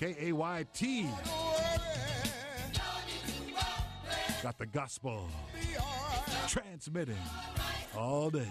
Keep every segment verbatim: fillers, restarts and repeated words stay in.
K A Y T. Got the gospel transmitting all day.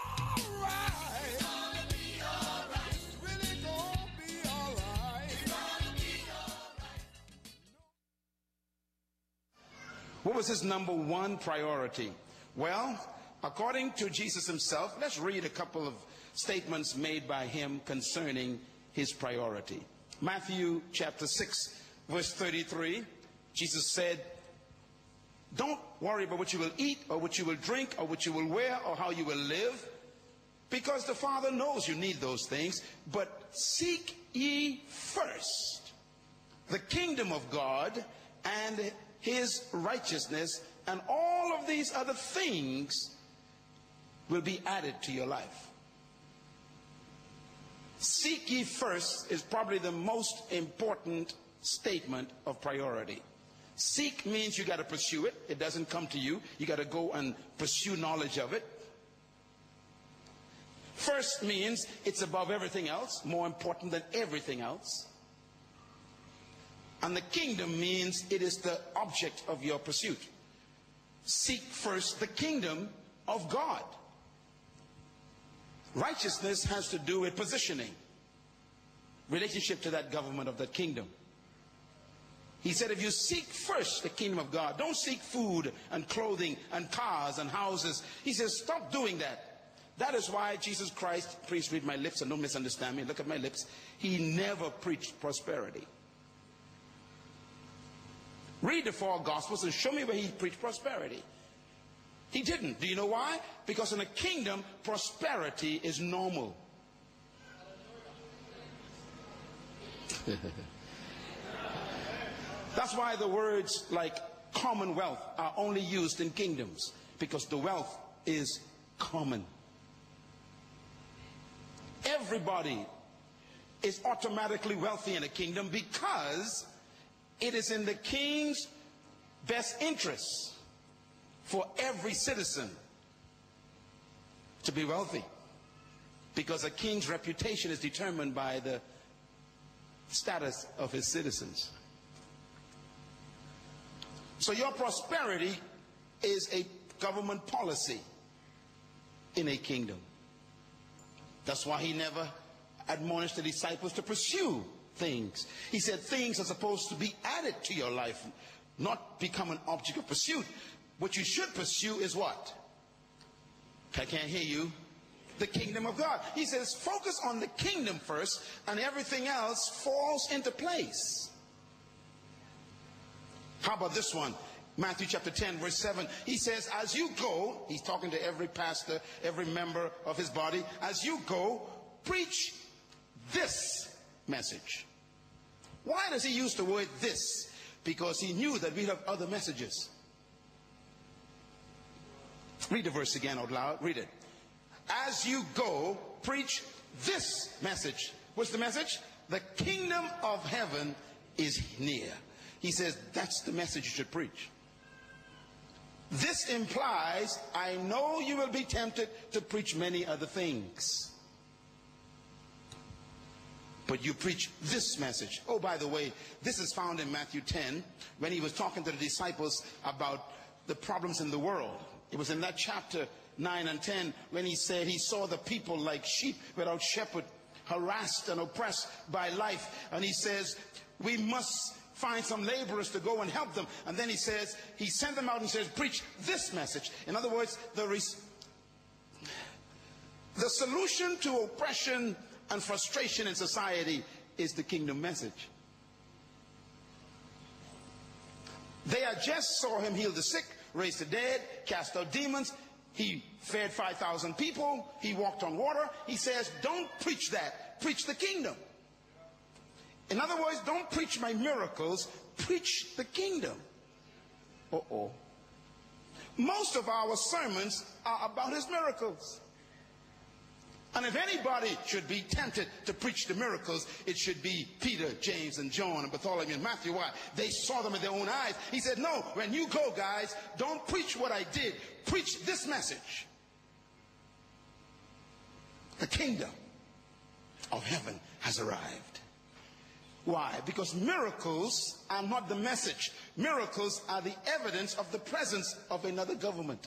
What was his number one priority? Well, according to Jesus himself, let's read a couple of statements made by him concerning his priority. Matthew chapter six, verse thirty-three, Jesus said, don't worry about what you will eat or what you will drink or what you will wear or how you will live, because the Father knows you need those things. But seek ye first the kingdom of God and his righteousness, and all of these other things will be added to your life. Seek ye first is probably the most important statement of priority. Seek means you got to pursue it. It doesn't come to you. You got to go and pursue knowledge of it. First means it's above everything else, more important than everything else. And the kingdom means it is the object of your pursuit. Seek first the kingdom of God. Righteousness has to do with positioning, relationship to that government of that kingdom. He said, if you seek first the kingdom of God, don't seek food and clothing and cars and houses. He says, stop doing that. That is why Jesus Christ, please read my lips and don't misunderstand me, look at my lips. He never preached prosperity. Read the four Gospels and show me where he preached prosperity. He didn't. Do you know why? Because in a kingdom, prosperity is normal. That's why the words like commonwealth are only used in kingdoms, because the wealth is common. Everybody is automatically wealthy in a kingdom because it is in the king's best interest for every citizen to be wealthy, because a king's reputation is determined by the status of his citizens. So your prosperity is a government policy in a kingdom. That's why he never admonished the disciples to pursue things. He said things are supposed to be added to your life, not become an object of pursuit. What you should pursue is what? I can't hear you. The kingdom of God. He says focus on the kingdom first and everything else falls into place. How about this one? Matthew chapter ten verse seven. He says, as you go, he's talking to every pastor, every member of his body, as you go, preach this message. Why does he use the word this? Because he knew that we'd have other messages. Read the verse again out loud. Read it. As you go, preach this message. What's the message? The kingdom of heaven is near. He says that's the message you should preach. This implies, I know you will be tempted to preach many other things, but you preach this message. Oh, by the way, this is found in Matthew ten when he was talking to the disciples about the problems in the world. It was in that chapter nine and ten when he said he saw the people like sheep without shepherd, harassed and oppressed by life. And he says, we must find some laborers to go and help them. And then he says, he sent them out and says, preach this message. In other words, the, res- the solution to oppression and frustration in society is the kingdom message. They had just saw him heal the sick, raise the dead, cast out demons. He fed five thousand people. He walked on water. He says, don't preach that. Preach the kingdom. In other words, don't preach my miracles. Preach the kingdom. Uh-oh. Most of our sermons are about his miracles. And if anybody should be tempted to preach the miracles, it should be Peter, James, and John, and Bartholomew, and Matthew. Why? They saw them with their own eyes. He said, no, when you go, guys, don't preach what I did. Preach this message. The kingdom of heaven has arrived. Why? Because miracles are not the message. Miracles are the evidence of the presence of another government.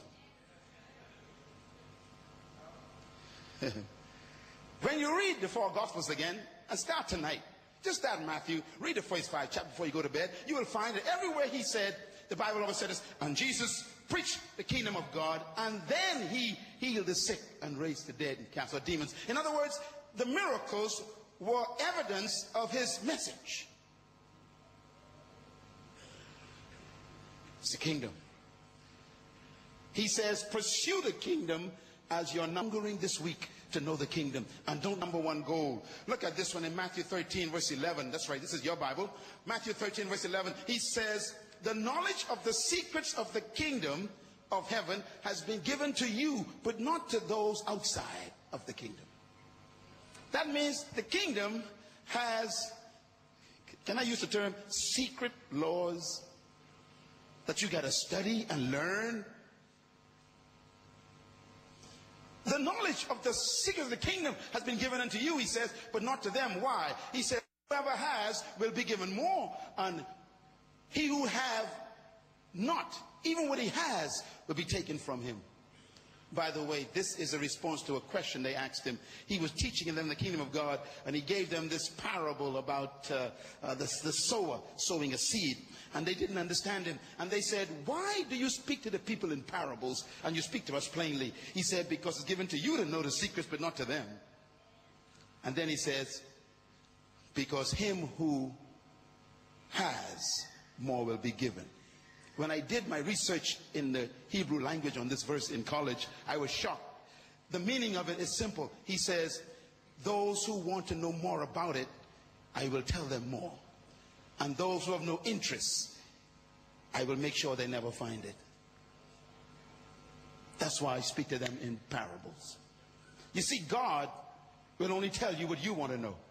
When you read the four Gospels again, and start tonight, just start in Matthew, read the first five chapters before you go to bed, you will find that everywhere he said, the Bible always said this, and Jesus preached the kingdom of God, and then he healed the sick and raised the dead and cast out demons. In other words, the miracles were evidence of his message. It's the kingdom. He says, pursue the kingdom as you're hungering this week to know the kingdom. And don't number one goal. Look at this one in Matthew thirteen verse eleven. That's right, this is your Bible. Matthew thirteen verse eleven. He says, the knowledge of the secrets of the kingdom of heaven has been given to you, but not to those outside of the kingdom. That means the kingdom has, can I use the term, secret laws that you got to study and learn. The knowledge of the secret of the kingdom has been given unto you, he says, but not to them. Why? He said, whoever has will be given more, and he who have not, even what he has, will be taken from him. By the way, this is a response to a question they asked him. He was teaching them the kingdom of God, and he gave them this parable about uh, uh, the, the sower sowing a seed. And they didn't understand him. And they said, why do you speak to the people in parables and you speak to us plainly? He said, because it's given to you to know the secrets, but not to them. And then he says, because him who has, more will be given. When I did my research in the Hebrew language on this verse in college, I was shocked. The meaning of it is simple. He says, those who want to know more about it, I will tell them more. And those who have no interest, I will make sure they never find it. That's why I speak to them in parables. You see, God will only tell you what you want to know.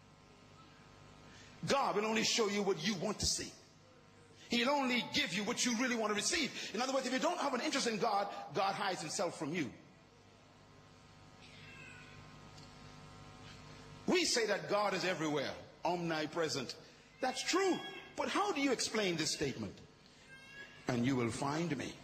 God will only show you what you want to see. He'll only give you what you really want to receive. In other words, if you don't have an interest in God, God hides himself from you. We say that God is everywhere, omnipresent. That's true. But how do you explain this statement? And you will find me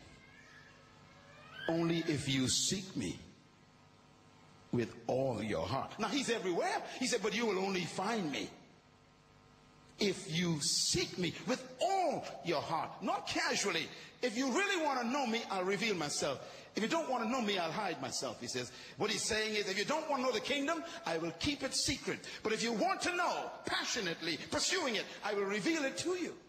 only if you seek me with all your heart. Now, he's everywhere. He said, but you will only find me if you seek me with all your heart, not casually. If you really want to know me, I'll reveal myself. If you don't want to know me, I'll hide myself, he says. What he's saying is, if you don't want to know the kingdom, I will keep it secret. But if you want to know, passionately, pursuing it, I will reveal it to you.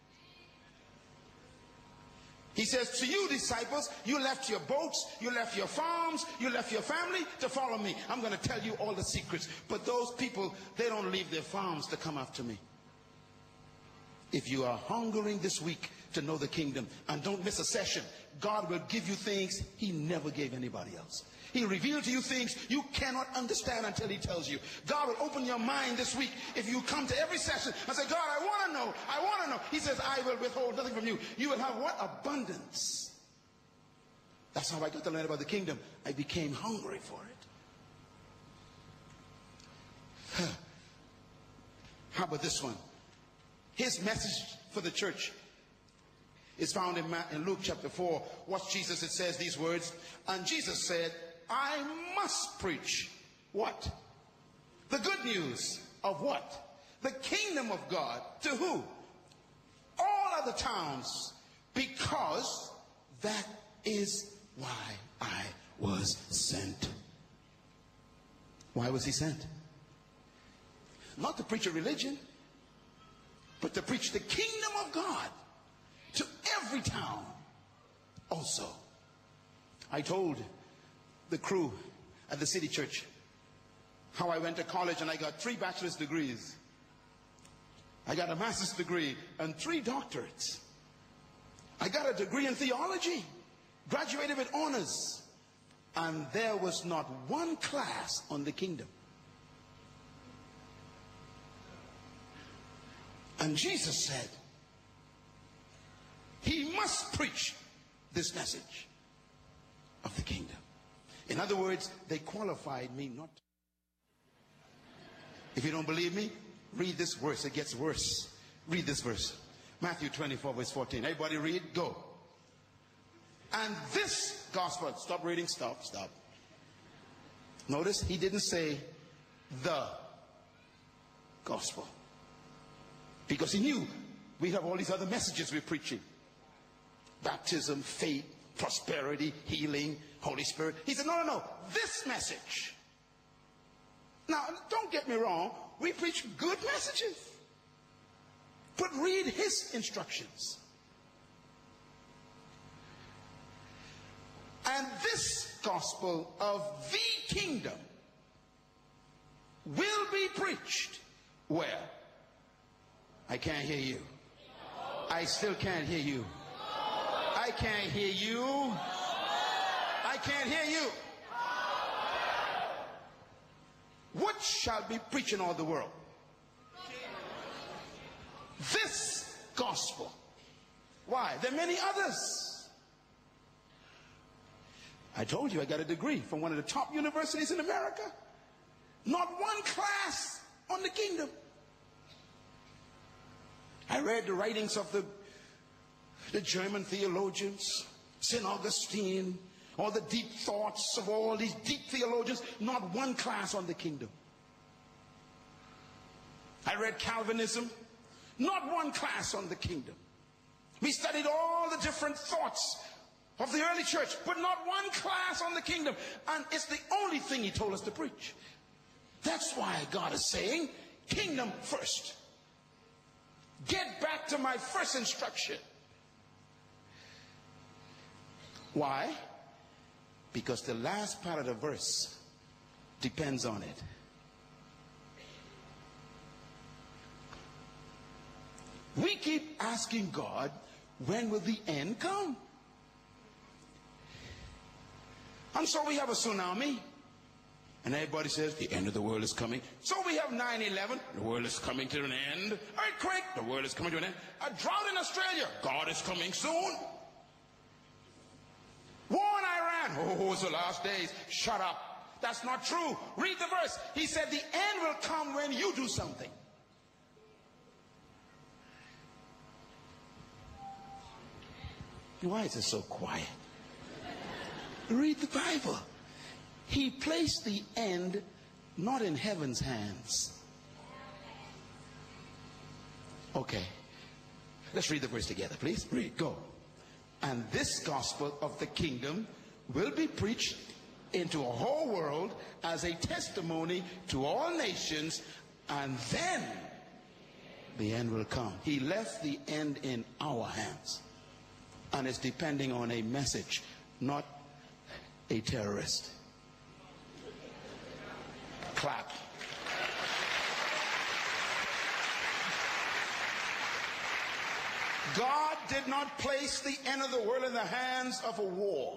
He says, to you disciples, you left your boats, you left your farms, you left your family to follow me. I'm going to tell you all the secrets. But those people, they don't leave their farms to come after me. If you are hungering this week to know the kingdom, and don't miss a session, God will give you things he never gave anybody else. He'll reveal to you things you cannot understand until he tells you. God will open your mind this week if you come to every session and say, God, I want to know, I want to know. He says, I will withhold nothing from you. You will have what? Abundance. That's how I got to learn about the kingdom. I became hungry for it. How about this one? His message for the church is found in, in Luke chapter four. Watch Jesus. It says these words. And Jesus said, I must preach what? The good news of what? The kingdom of God. To who? All other towns. Because that is why I was sent. Why was he sent? Not to preach a religion, but to preach the kingdom of God to every town also. I told the crew at the city church how I went to college and I got three bachelor's degrees. I got a master's degree and three doctorates. I got a degree in theology, graduated with honors, and there was not one class on the kingdom. And Jesus said, he must preach this message of the kingdom. In other words, they qualified me not to. If you don't believe me, read this verse. It gets worse. Read this verse. Matthew twenty-four, verse fourteen. Everybody read. Go. And this gospel. Stop reading. Stop. Stop. Notice he didn't say the gospel. Because he knew we have all these other messages we're preaching. Baptism, faith, prosperity, healing, Holy Spirit. He said, no, no, no. This message. Now, don't get me wrong. We preach good messages. But read his instructions. And this gospel of the kingdom will be preached. Where? I can't hear you. I still can't hear you. I can't hear you. I can't hear you. What shall be preached in all the world? This gospel. Why? There are many others. I told you I got a degree from one of the top universities in America. Not one class on the kingdom. I read the writings of the, the German theologians, Saint Augustine, all the deep thoughts of all these deep theologians. Not one class on the kingdom. I read Calvinism. Not one class on the kingdom. We studied all the different thoughts of the early church, but not one class on the kingdom. And it's the only thing he told us to preach. That's why God is saying, kingdom first. Get back to my first instruction. Why? Because the last part of the verse depends on it. We keep asking God, when will the end come? And so we have a tsunami. And everybody says, the end of the world is coming. So we have nine eleven. The world is coming to an end. Earthquake. The world is coming to an end. A drought in Australia. God is coming soon. War in Iran. Oh, it's the last days. Shut up. That's not true. Read the verse. He said the end will come when you do something. Why is it so quiet? Read the Bible. He placed the end not in heaven's hands. Okay. Let's read the verse together, please. Read. Go. And this gospel of the kingdom will be preached into a whole world as a testimony to all nations, and then the end will come. He left the end in our hands. And it's depending on a message, not a terrorist. Clap. God did not place the end of the world in the hands of a war.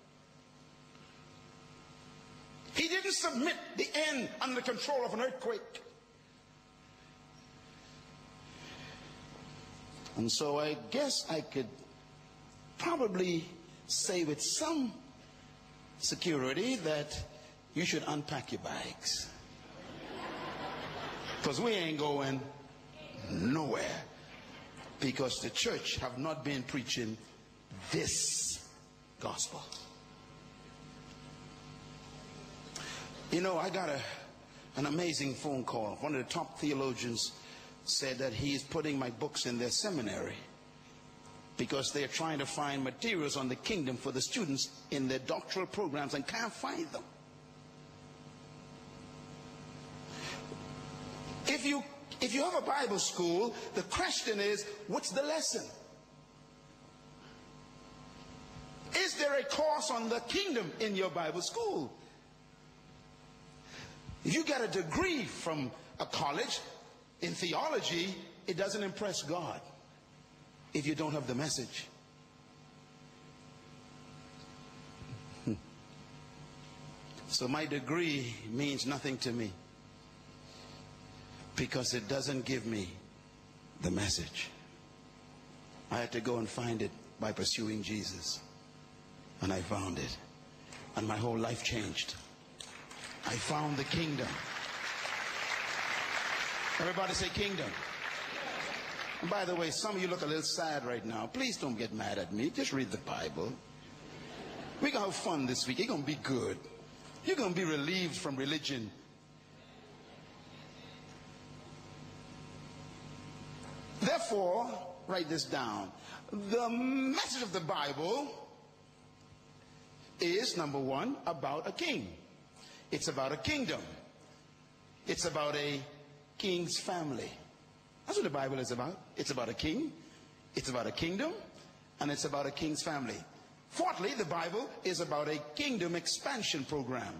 He didn't submit the end under the control of an earthquake. And so I guess I could probably say with some security that you should unpack your bags. Because we ain't going nowhere. Because the church have not been preaching this gospel. You know, I got a, an amazing phone call. One of the top theologians said that he's putting my books in their seminary because they're trying to find materials on the kingdom for the students in their doctoral programs and can't find them. If you if you have a Bible school, the question is, what's the lesson? Is there a course on the kingdom in your Bible school? If you get a degree from a college in theology, it doesn't impress God if you don't have the message. So my degree means nothing to me because it doesn't give me the message. I had to go and find it by pursuing Jesus. And I found it. And my whole life changed. I found the kingdom. Everybody say kingdom. And by the way, some of you look a little sad right now. Please don't get mad at me. Just read the Bible. We're going to have fun this week. It's going to be good. You're going to be relieved from religion. Therefore, write this down. The message of the Bible is, number one, about a king. It's about a kingdom. It's about a king's family. That's what the Bible is about. It's about a king, it's about a kingdom, and it's about a king's family. Fourthly, the Bible is about a kingdom expansion program.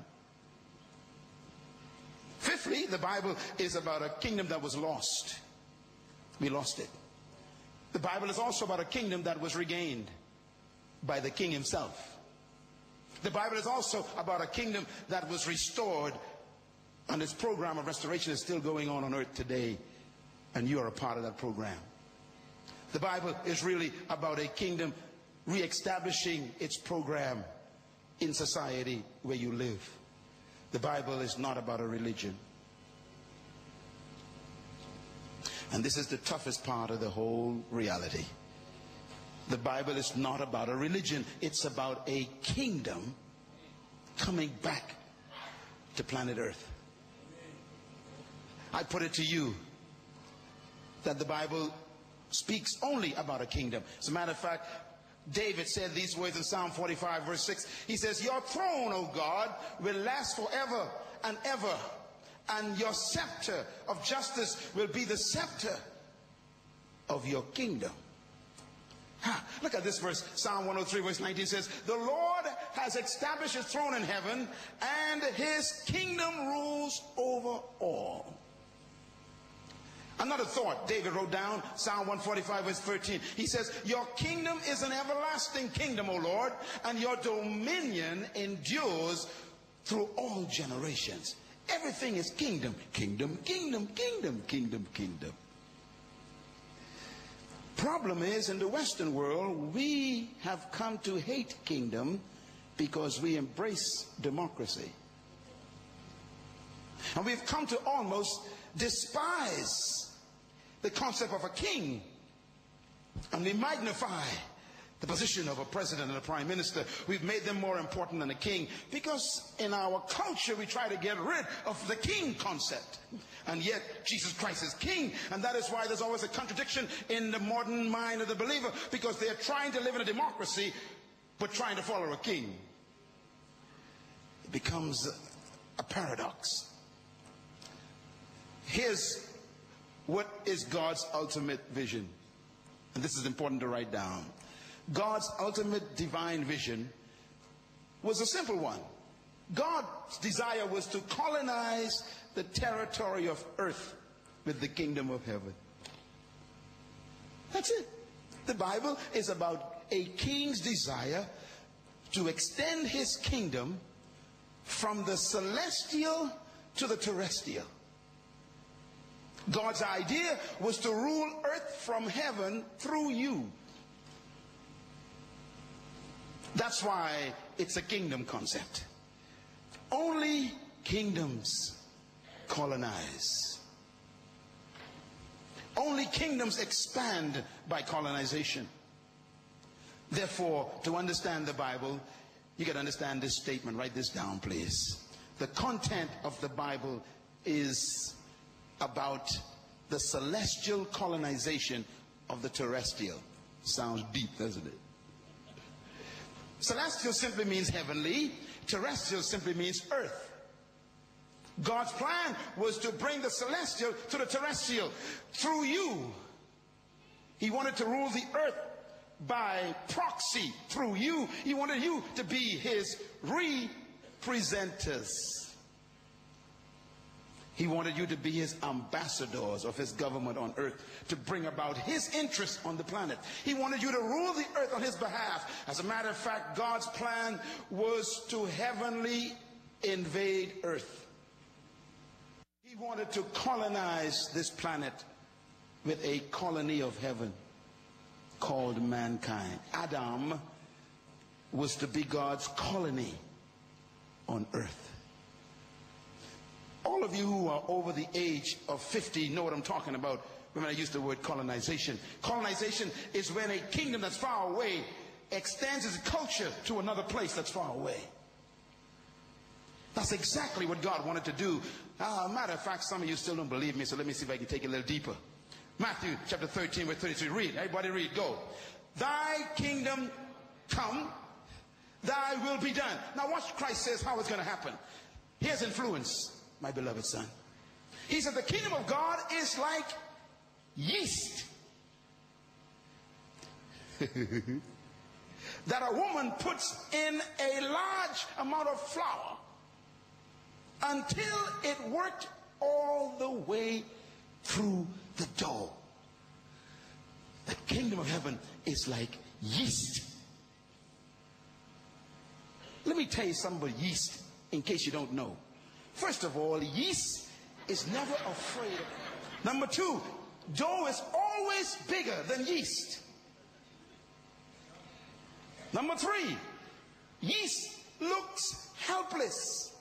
Fifthly, the Bible is about a kingdom that was lost. We lost it. The Bible is also about a kingdom that was regained by the king himself. The Bible is also about a kingdom that was restored, and its program of restoration is still going on on earth today, and you are a part of that program. The Bible is really about a kingdom reestablishing its program in society where you live. The Bible is not about a religion. And this is the toughest part of the whole reality. The Bible is not about a religion. It's about a kingdom coming back to planet Earth. I put it to you that the Bible speaks only about a kingdom. As a matter of fact, David said these words in Psalm forty-five verse six. He says, your throne, O God, will last forever and ever, and your scepter of justice will be the scepter of your kingdom. Ha, look at this verse. Psalm one oh three verse nineteen says, the Lord has established his throne in heaven, and his kingdom rules over all. Another thought David wrote down, Psalm one forty-five verse thirteen. He says, your kingdom is an everlasting kingdom, O Lord, and your dominion endures through all generations. Everything is kingdom, kingdom, kingdom, kingdom, kingdom, kingdom. Problem is, in the Western world, we have come to hate kingdom because we embrace democracy. And we've come to almost despise the concept of a king, and we magnify the position of a president and a prime minister. We've made them more important than a king because in our culture we try to get rid of the king concept, and yet Jesus Christ is king. And that is why there's always a contradiction in the modern mind of the believer, because they're trying to live in a democracy but trying to follow a king. It becomes a paradox. Here's what is God's ultimate vision, and this is important to write down. God's ultimate divine vision was a simple one. God's desire was to colonize the territory of earth with the kingdom of heaven. That's it. The Bible is about a king's desire to extend his kingdom from the celestial to the terrestrial. God's idea was to rule earth from heaven through you. That's why it's a kingdom concept. Only kingdoms colonize. Only kingdoms expand by colonization. Therefore, to understand the Bible, you got to understand this statement. Write this down, please. The content of the Bible is about the celestial colonization of the terrestrial. Sounds deep, doesn't it? Celestial simply means heavenly. Terrestrial simply means earth. God's plan was to bring the celestial to the terrestrial through you. He wanted to rule the earth by proxy through you. He wanted you to be his representatives. He wanted you to be his ambassadors of his government on earth, to bring about his interests on the planet. He wanted you to rule the earth on his behalf. As a matter of fact, God's plan was to heavenly invade earth. He wanted to colonize this planet with a colony of heaven called mankind. Adam was to be God's colony on earth. All of you who are over the age of fifty know what I'm talking about when I use the word colonization. Colonization is when a kingdom that's far away extends its culture to another place that's far away. That's exactly what God wanted to do. Uh, matter of fact, some of you still don't believe me, so let me see if I can take it a little deeper. Matthew chapter thirteen, verse thirty-three. Read. Everybody read. Go. Thy kingdom come, thy will be done. Now watch Christ says how it's going to happen. Here's influence, my beloved son. He said the kingdom of God is like yeast that a woman puts in a large amount of flour until it worked all the way through the dough. The kingdom of heaven is like yeast. Let me tell you something about yeast in case you don't know. First of all, yeast is never afraid of it. Number two, dough is always bigger than yeast. Number three, yeast looks helpless.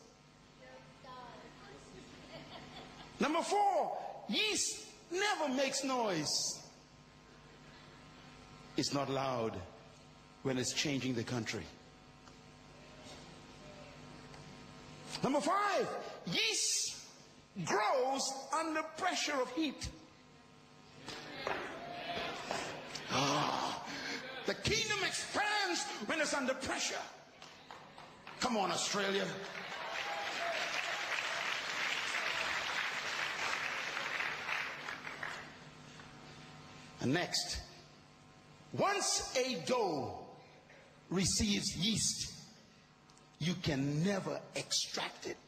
Number four, yeast never makes noise. It's not loud when it's changing the country. Number five, yeast grows under pressure of heat. Oh, the kingdom expands when it's under pressure. Come on, Australia. And next, once a dough receives yeast, you can never extract it.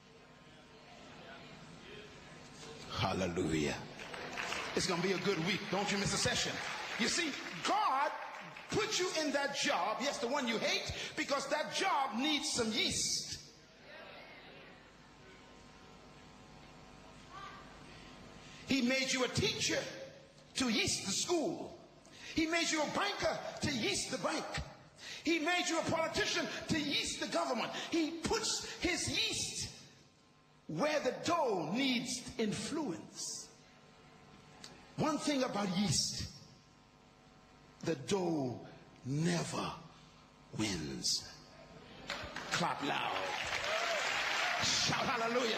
Hallelujah. It's going to be a good week. Don't you miss a session. You see, God put you in that job, yes, the one you hate, because that job needs some yeast. He made you a teacher to yeast the school. He made you a banker to yeast the bank. He made you a politician to yeast the government. He puts his yeast where the dough needs influence. One thing about yeast, the dough never wins. Clap loud. Shout hallelujah.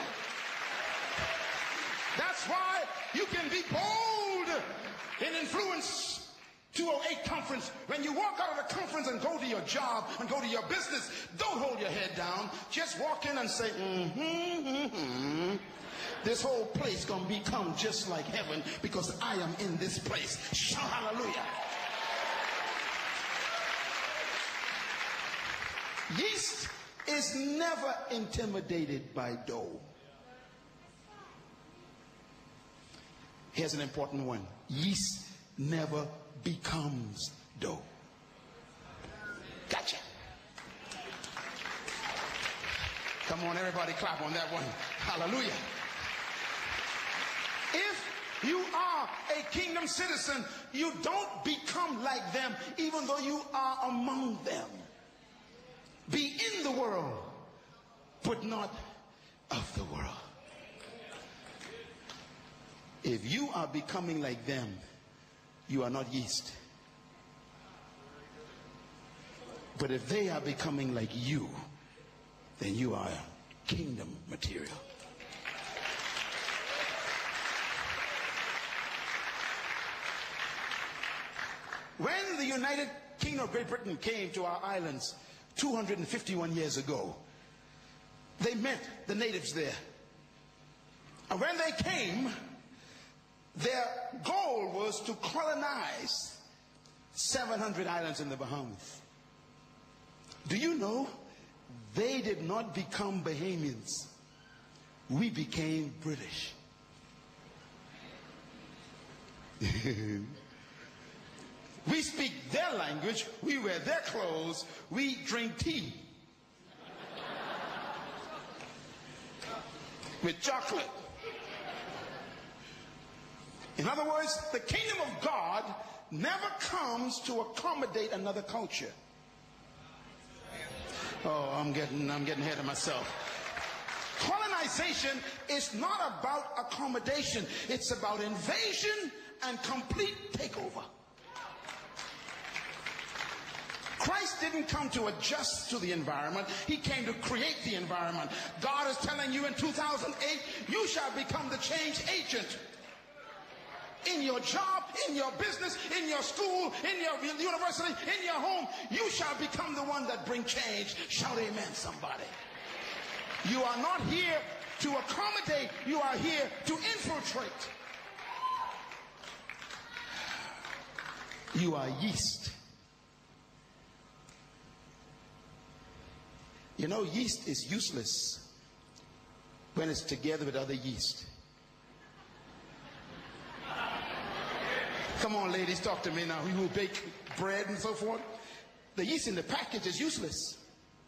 That's why you can be bold in influence to a conference. When you walk out of the conference and go to your job and go to your business, don't hold your head down. Just walk in and say, mm-hmm, mm-hmm. This whole place gonna become just like heaven because I am in this place. Shout hallelujah. Yeast is never intimidated by dough. Here's an important one. Yeast never becomes dough. Gotcha. Come on, everybody clap on that one. Hallelujah. If you are a kingdom citizen, you don't become like them even though you are among them. Be in the world, but not of the world. If you are becoming like them, you are not yeast. But if they are becoming like you, then you are kingdom material. When the United Kingdom of Great Britain came to our islands two hundred fifty-one years ago, they met the natives there. And when they came, their goal was to colonize seven hundred islands in the Bahamas. Do you know they did not become Bahamians? We became British. We speak their language, we wear their clothes, we drink tea with chocolate. In other words, the kingdom of God never comes to accommodate another culture. Oh, I'm getting, I'm getting ahead of myself. Colonization is not about accommodation. It's about invasion and complete takeover. Christ didn't come to adjust to the environment. He came to create the environment. God is telling you in two thousand eight, you shall become the change agent. In your job, in your business, in your school, in your university, in your home, you shall become the one that bring change. Shout amen, somebody. You are not here to accommodate. You are here to infiltrate. You are yeast. You know, yeast is useless when it's together with other yeast. Come on, ladies, talk to me now. You who bake bread and so forth. The yeast in the package is useless.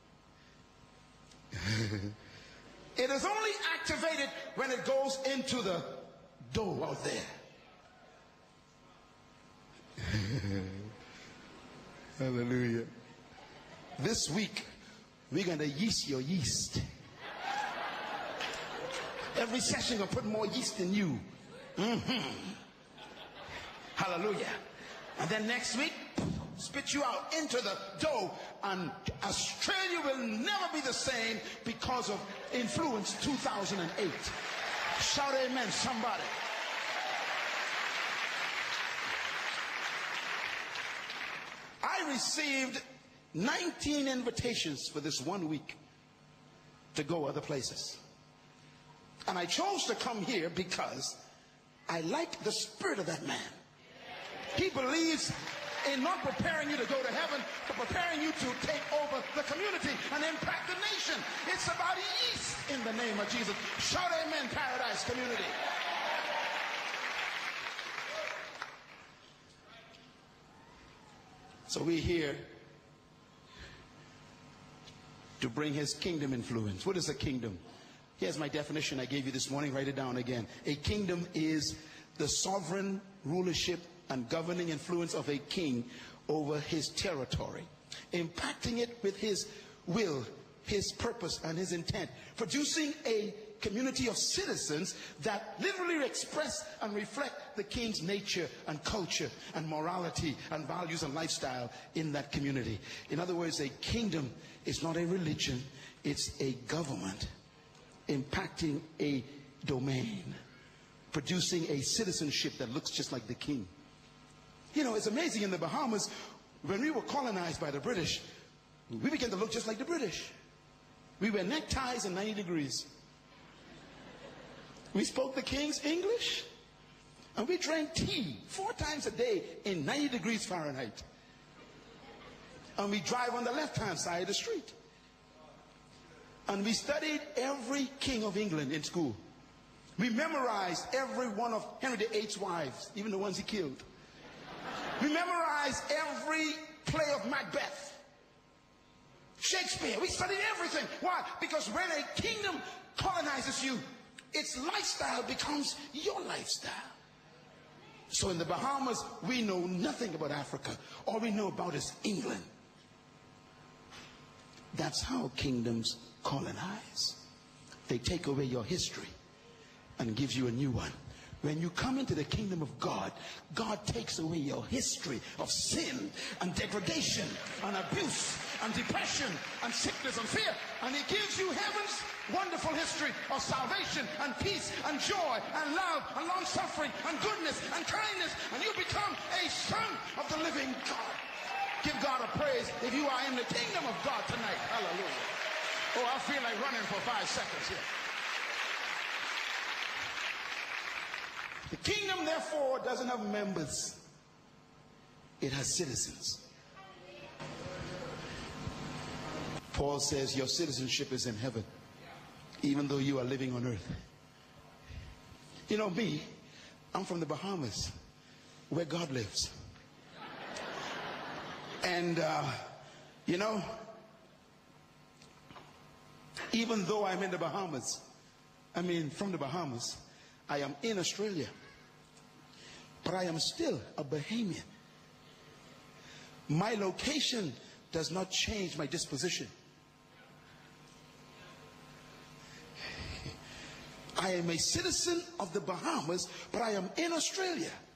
It is only activated when it goes into the dough out there. Hallelujah. This week, we're going to yeast your yeast. Every session will put more yeast in you. Mm-hmm. Hallelujah. And then next week, spit you out into the dough. And Australia will never be the same because of influence two thousand eight. Shout amen, somebody. I received nineteen invitations for this one week to go other places. And I chose to come here because I like the spirit of that man. He believes in not preparing you to go to heaven, but preparing you to take over the community and impact the nation. It's about yeast in the name of Jesus. Shout amen, Paradise Community. So we're here to bring his kingdom influence. What is a kingdom? Here's my definition I gave you this morning. Write it down again. A kingdom is the sovereign rulership and governing influence of a king over his territory, impacting it with his will, his purpose, and his intent, producing a community of citizens that literally express and reflect the king's nature and culture and morality and values and lifestyle in that community. In other words, a kingdom is not a religion, it's a government impacting a domain, producing a citizenship that looks just like the king. You know, it's amazing, in the Bahamas, when we were colonized by the British, we began to look just like the British. We wear neckties and ninety degrees. We spoke the king's English, and we drank tea four times a day in ninety degrees Fahrenheit. And we drive on the left-hand side of the street. And we studied every king of England in school. We memorized every one of Henry the eighth's wives, even the ones he killed. We memorized every play of Macbeth, Shakespeare. We studied everything. Why? Because when a kingdom colonizes you, its lifestyle becomes your lifestyle. So in the Bahamas, we know nothing about Africa. All we know about is England. That's how kingdoms colonize. They take away your history and gives you a new one. When you come into the kingdom of God, God takes away your history of sin and degradation and abuse and depression and sickness and fear, and he gives you heaven's wonderful history of salvation and peace and joy and love and long suffering and goodness and kindness, and you become a son of the living God. Give God a praise if you are in the kingdom of God tonight. Hallelujah. Oh, I feel like running for five seconds here. The kingdom, therefore, doesn't have members. It has citizens. Paul says your citizenship is in heaven, even though you are living on earth. You know me, I'm from the Bahamas, where God lives. And, uh, you know, even though I'm in the Bahamas, I mean, from the Bahamas, I am in Australia, but I am still a Bahamian. My location does not change my disposition. I am a citizen of the Bahamas, but I am in Australia.